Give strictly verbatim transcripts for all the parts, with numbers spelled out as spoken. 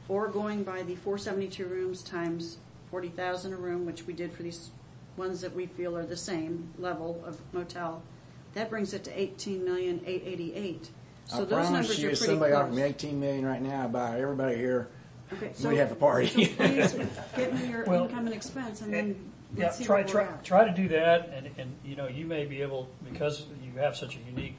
or going by the four seventy-two rooms times forty thousand a room, which we did for these ones that we feel are the same level of motel, that brings it to eighteen million eight eighty-eight. So I those numbers promise you, are if pretty somebody close. offered me eighteen million right now, I'd buy everybody here. Okay, so we have a party. So please get me your Well, income and expense, and then Yeah, let's see try, where we're try, at. try to do that, and, and, you know, you may be able, because you have such a unique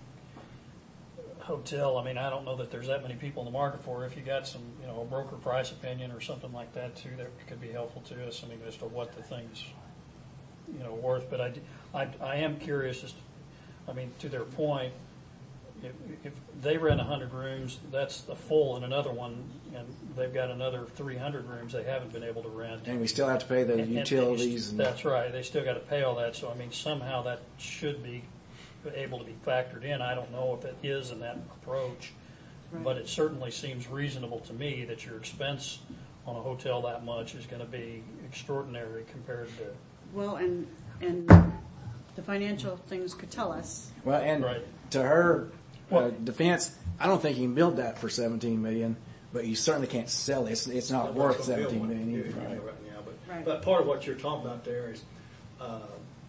hotel, I mean, I don't know that there's that many people in the market for it. If you got some, you know, a broker price opinion or something like that too, that could be helpful to us, I mean, as to what the thing's, you know, worth. But I, I, I am curious as to, I mean, to their point, if, if they rent a hundred rooms, that's the full in another one, and they've got another three hundred rooms they haven't been able to rent. And we still have to pay the And- and utilities. And, that's right. They still got to pay all that. So I mean, somehow that should be able to be factored in. I don't know if it is in that approach, Right. but it certainly seems reasonable to me that your expense on a hotel that much is going to be extraordinary compared to. Well, and and the financial things could tell us. Well, and Right. to her uh, Well- defense, I don't think you can build that for seventeen million, but you certainly can't sell it. It's, it's not Nobody's worth gonna build seventeen one million here, either. you know, Right. right now. But, Right. but part of what you're talking about there is, uh,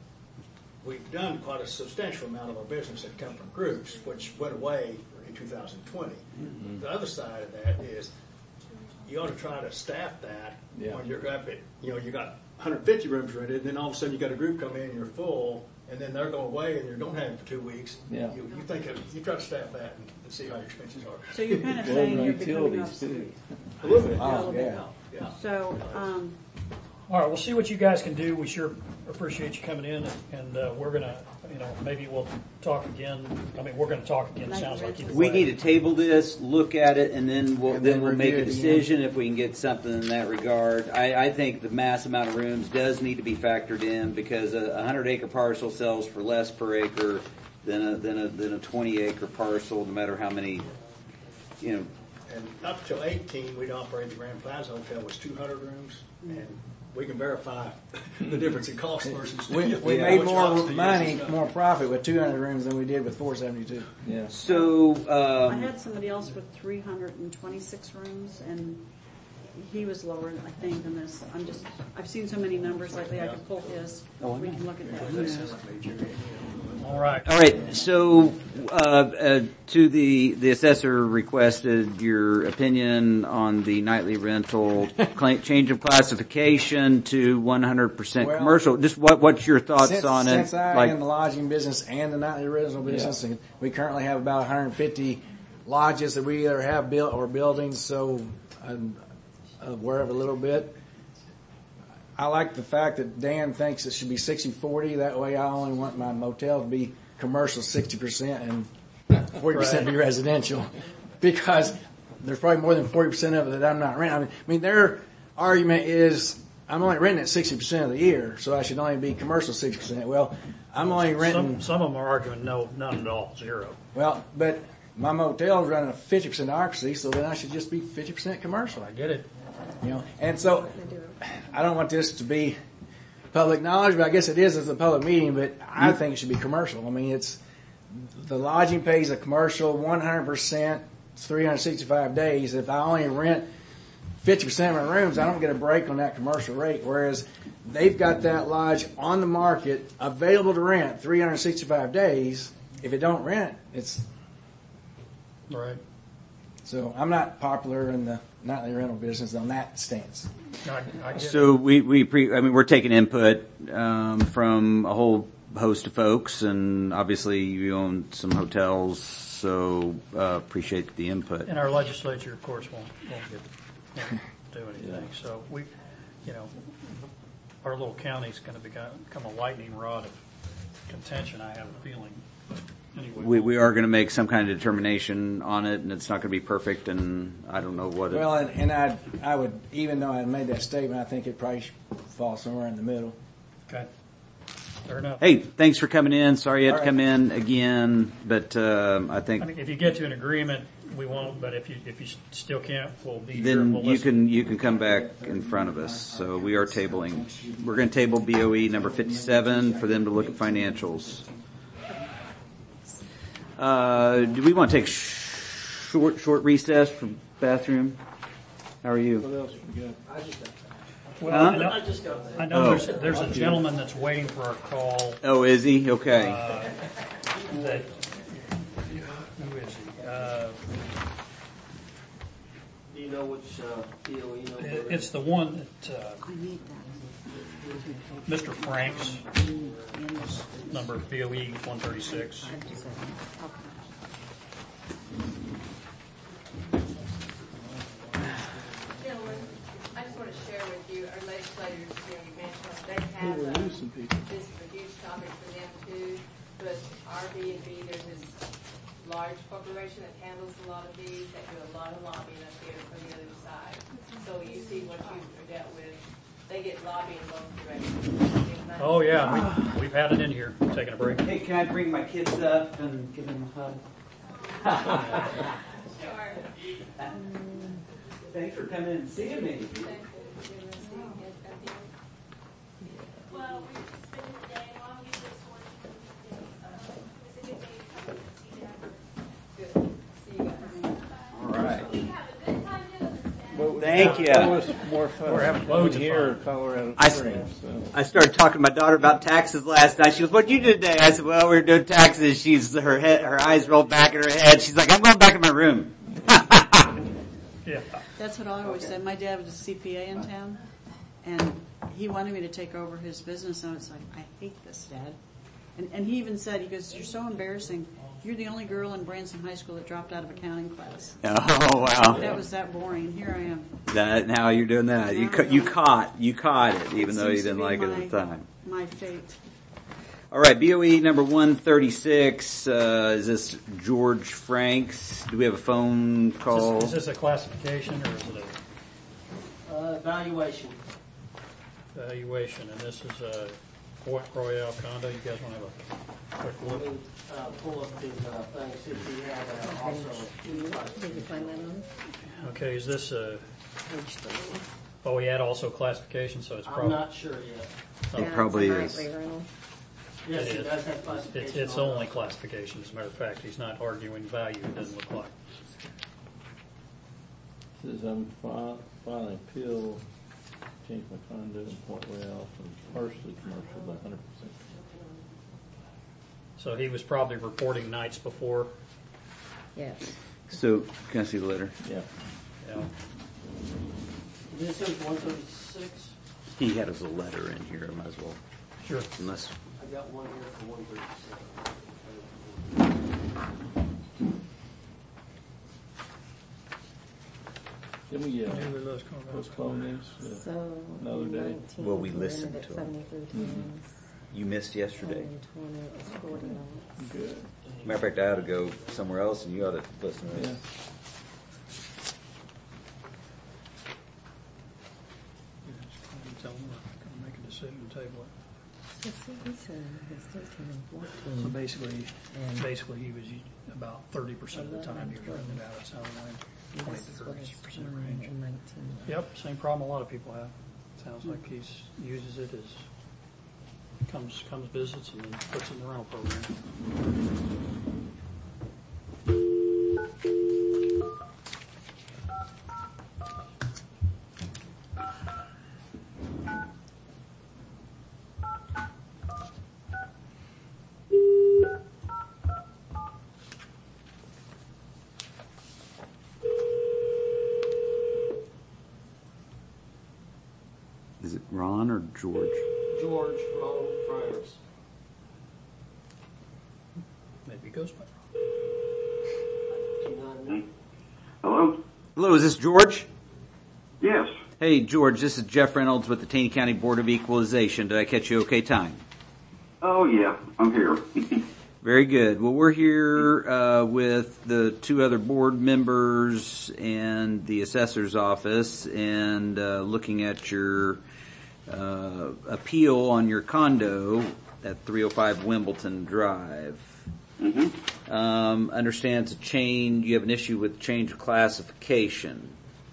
we've done quite a substantial amount of our business that come from groups, which went away in two thousand twenty. Mm-hmm. The other side of that is you ought to try to staff that Yeah. when you're up at, you know, you got one hundred fifty rooms rented, then all of a sudden you got a group come in and you're full, and then they're going away and you don't have them for two weeks. Yeah. You, you think of, you try to staff that and, and see how your expenses are. So you're kind of saying you're becoming obsolete. A little bit. Oh, yeah. Yeah. So, um, All right, we'll see what you guys can do. We sure appreciate you coming in, and uh, we're gonna, you know, maybe we'll talk again. I mean, we're gonna talk again. Sounds like either We way. need to table this, look at it, and then we'll And then then we'll make review a it again. decision if we can get something in that regard. I, I think the mass amount of rooms does need to be factored in because a, a hundred acre parcel sells for less per acre than a than a than a twenty acre parcel, no matter how many, you know. And up till eighteen, we'd operate the Grand Plaza Hotel was two hundred rooms, and we can verify the difference in cost versus. We, we Yeah, made which more option to use money, and stuff. more profit with two hundred rooms than we did with four seventy-two. Yeah. So I um, had somebody else with three hundred twenty-six rooms, and he was lower, I think, than this. I'm just, I've seen so many numbers lately, I could pull his. Oh, I We know. can look at that. That sounds like major. All right. all right. So uh, uh, to the the assessor requested your opinion on the nightly rental cla- change of classification to one hundred percent Well, commercial. Just what what's your thoughts Since, on since it? I Like, am the lodging business and the nightly rental business, and we currently have about one hundred fifty lodges that we either have built or buildings, so I'm aware of a little bit. I like the fact that Dan thinks it should be sixty forty. That way I only want my motel to be commercial sixty percent and forty percent be residential. Because there's probably more than forty percent of it that I'm not renting. I mean, I mean their argument is I'm only renting it sixty percent of the year, so I should only be commercial sixty percent. Well, I'm only renting, Some, some of them are arguing no, none at all, zero. well, but my motel is running a fifty percent occupancy, so then I should just be fifty percent commercial. I get it. You know, and so I don't want this to be public knowledge, but I guess it is as a public meeting, but I think it should be commercial. I mean, it's, the lodging pays a commercial one hundred percent, it's three hundred sixty-five days. If I only rent fifty percent of my rooms, I don't get a break on that commercial rate, whereas they've got that lodge on the market available to rent three hundred sixty-five days. If it don't rent, it's, Right. so I'm not popular in the nightly rental business on that stance. I, I get it. so we we pre, I mean we're taking input um, from a whole host of folks, and obviously you own some hotels, so uh, appreciate the input. And our legislature, of course, won't, won't get, won't do anything. So we, you know, our little county's going to become, become a lightning rod of contention, I have a feeling. But anyway. We we are going to make some kind of determination on it, and it's not going to be perfect, and I don't know what. Well, it, and, and I, I would, even though I made that statement, I think it probably should fall somewhere in the middle. Okay. Fair enough. hey, thanks for coming in. Sorry you had All to right. come in again, but um, I think I mean, if you get to an agreement, we won't, but if you, if you still can't, we'll be here and then we'll you listen. can you can come back in front of us. So we are tabling. We're going to table B O E number fifty-seven for them to look at financials. Uh, do we want to take sh- short short recess for bathroom? How are you? What else we got? Well, Huh? I know, I just got that. I know Oh. there's, there's a gentleman that's waiting for a call. Oh, is he? Okay. Uh, that, who is he? Uh, Do you know which uh, P O E number? it- it's the one that, uh, I need that. Mister Franks, number B O E one thirty-six. Gentlemen, I just want to share with you, our legislators, you know, you mentioned, they have, uh, this is a huge topic for them too, but R B and B, there's this large corporation that handles a lot of these, that do a lot of lobbying up here for the other side. So you see what you've dealt with, they get lobbying both directions. Oh, yeah, we, we've had it in here, taking a break. Hey, can I bring my kids up and give them a hug? Sure. Thanks for coming and seeing me. Well, we're just spending the day while we just working. Uh, it's a good day to come and see them. Good. See you guys. All right. We have a good time doing this. Thank you. More fun. We're having loads of here fun. in Colorado I- Springs. So. I started talking to my daughter about taxes last night. She goes, "What'd you do today?" I said, "Well, we were doing taxes." She's her head, her eyes rolled back in her head. She's like, "I'm going back in my room." Yeah. That's what I always said. My dad was a C P A in town, and he wanted me to take over his business, and I was like, I hate this, Dad. And, and he even said, he goes, you're so embarrassing. You're the only girl in Branson High School that dropped out of accounting class. Oh wow! That was that boring. Here I am. That now you're doing that. You ca- you caught you caught it, even It though you seems to didn't be like it my- at the time. My fate. All right, B O E number one thirty-six. Uh, is this George Franks? Do we have a phone call? Is this a classification or is it Uh, evaluation. a valuation? And this is a Point Royale condo. You guys want to have a quick Let look? me uh, pull up his uh, thing, see if he had uh, also. Did you find that on Okay, is this a, page three? oh, he had also classification, so it's I'm probably, not sure yet. It Yeah, probably it's a is. nightly rental. Yes, It it is. does have classification. it's, it's on it. only classification. As a matter of fact, he's not arguing value, it doesn't look like. Says I'm fi- filing appeal, change my condo in Point Royale from partially commercial to one hundred percent. So he was probably reporting nights before. Yes. So can I see the letter? Yeah. Yeah. This is one thirty-six. He had his letter in here. I might as well, Sure. unless I got one here for one thirty-six. Can we uh, Julie Lowe's calling out. postpone this? Uh, So. Another day. nineteen, Well, we we listened rented to 'em. seventy-three times. you missed yesterday. one twenty, it was forty dollars. good. Matter of fact, I ought to go somewhere else, and you ought to listen to Yeah. this. Tell him we're going to make a decision and table it. So see, he said it's thirteen and So fourteen. basically, And- basically he was about thirty percent of the time he was renting it out. It sounded like twenty This to is what thirty it's percent nine range. and nineteen. Yep, same problem a lot of people have. Sounds like he's uses it as comes comes visits and then puts it in the rental program. Is it Ron or George? George Ron Friars. Maybe he goes by. two nine nine. Hello? Hello, is this George? Yes. Hey, George, this is Jeff Reynolds with the Taney County Board of Equalization. Did I catch you okay time? Oh, yeah, I'm here. Very good. Well, we're here uh, with the two other board members and the assessor's office and uh, looking at your uh, appeal on your condo at three oh five Wimbledon Drive. Mm-hmm. Um, understand it's a change, you have an issue with change of classification.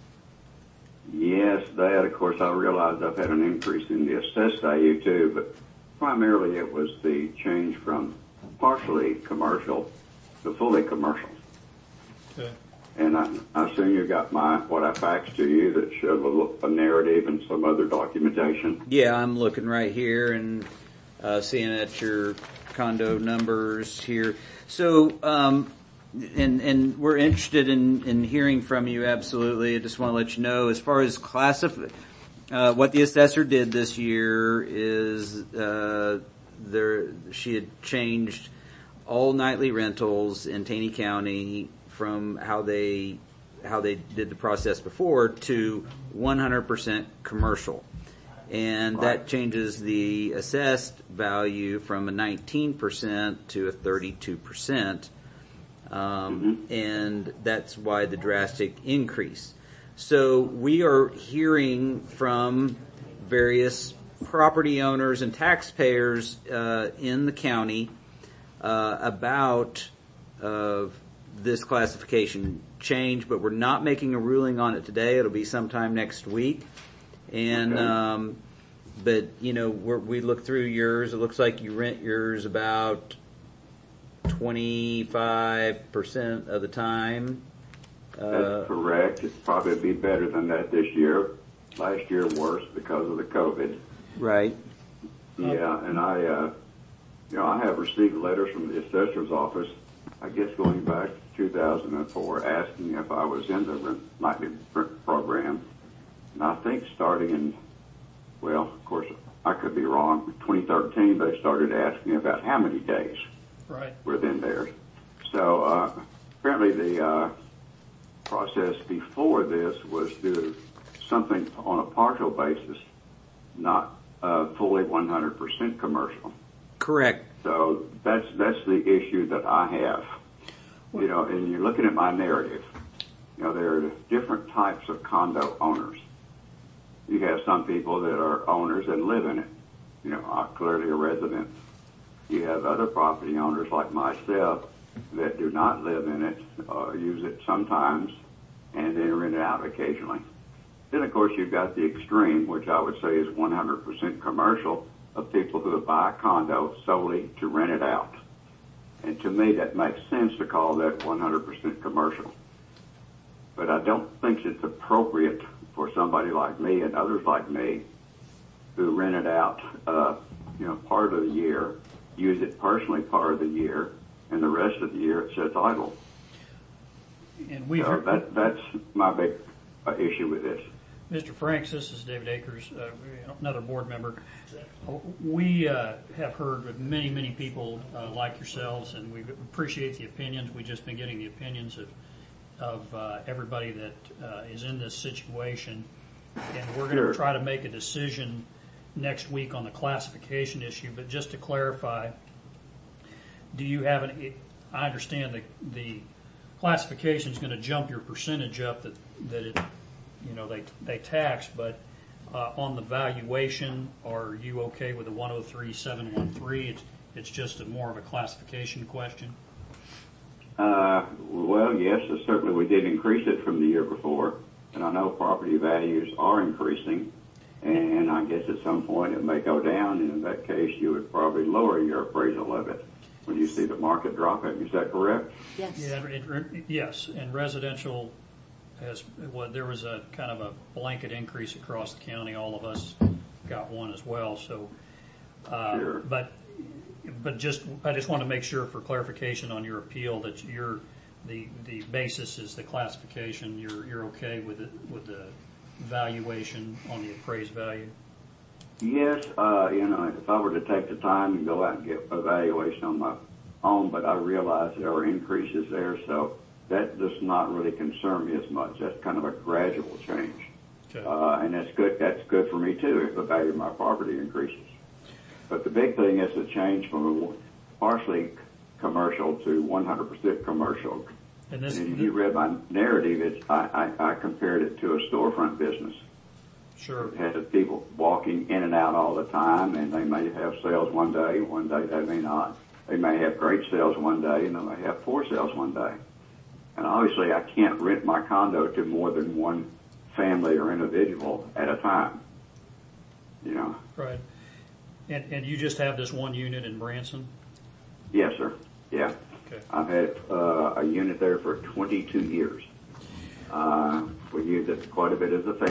Yes, that, of course, I realize I've had an increase in the assessed value too, but primarily it was the change from partially commercial to fully commercial. Okay. And I, I assume you got my, what I faxed to you that showed a, look- a narrative and some other documentation. Yeah, I'm looking right here and uh, seeing at your condo numbers here. So, um, and and we're interested in, in hearing from you. Absolutely. I just want to let you know, as far as classif- uh, what the assessor did this year is uh, there she had changed all nightly rentals in Taney County from how they how they did the process before to one hundred percent commercial. And that changes the assessed value from a nineteen percent to a thirty-two percent. Um, mm-hmm. And that's why the drastic increase. So we are hearing from various property owners and taxpayers uh, in the county uh, about uh, this classification change, but we're not making a ruling on it today. It'll be sometime next week. And, okay. um, but, you know, we're, we look through yours. It looks like you rent yours about twenty-five percent of the time. That's Uh, correct. It'd probably be better than that this year. Last year worse because of the COVID. right. Yeah, and I, uh, you know, I have received letters from the assessor's office, I guess going back to two thousand four, asking if I was in the rent nightly rent program. And I think starting in, well, of course, I could be wrong, twenty thirteen, they started asking about how many days Right. within there. So uh, apparently the uh, process before this was do something on a partial basis, not uh, fully one hundred percent commercial. Correct. So that's that's the issue that I have. You know, and you're looking at my narrative. You know, there are different types of condo owners. You have some people that are owners and live in it. You know, are clearly a resident. You have other property owners like myself that do not live in it, uh, use it sometimes, and then rent it out occasionally. Then, of course, you've got the extreme, which I would say is one hundred percent commercial, of people who buy a condo solely to rent it out. And to me, that makes sense to call that one hundred percent commercial. But I don't think it's appropriate for somebody like me and others like me who rent it out, uh, you know, part of the year, use it personally part of the year, and the rest of the year it sits idle. And we've So heard, that, that's my big uh, issue with this. Mister Franks, this is David Akers, uh, another board member. We uh, have heard of many, many people uh, like yourselves, and we appreciate the opinions. We've just been getting the opinions of of uh, everybody that uh, is in this situation, and we're going to Sure. try to make a decision next week on the classification issue. But just to clarify, do you have an? I understand the the classification is going to jump your percentage up that that it. You know, they they tax, but uh, on the valuation, are you okay with the one oh three seven one three? It's it's just a more of a classification question. Uh, well, yes, certainly we did increase it from the year before, and I know property values are increasing, and I guess at some point it may go down, and in that case you would probably lower your appraisal of it when you see the market dropping. Is that correct? Yes. Yeah, it, it, yes, and residential has, well, there was a kind of a blanket increase across the county. All of us got one as well. So, uh, Sure. but, but just, I just want to make sure for clarification on your appeal that you're, the, the basis is the classification. You're, you're okay with it, with the valuation on the appraised value? Yes, uh, you know, if I were to take the time and go out and get a valuation on my own, but I realize there are increases there, so that does not really concern me as much. That's kind of a gradual change. Okay. Uh, and that's good, that's good for me too if the value of my property increases. But the big thing is the change from a partially commercial to one hundred percent commercial. And this, And if you read my narrative, it's, I, I, I compared it to a storefront business. sure. It has people walking in and out all the time, and they may have sales one day, one day they may not. They may have great sales one day, and they may have poor sales one day. And obviously, I can't rent my condo to more than one family or individual at a time. You know? Right. And, and you just have this one unit in Branson? Yes, sir. Yeah. Okay. I've had uh, a unit there for twenty-two years. Uh, we use it quite a bit as a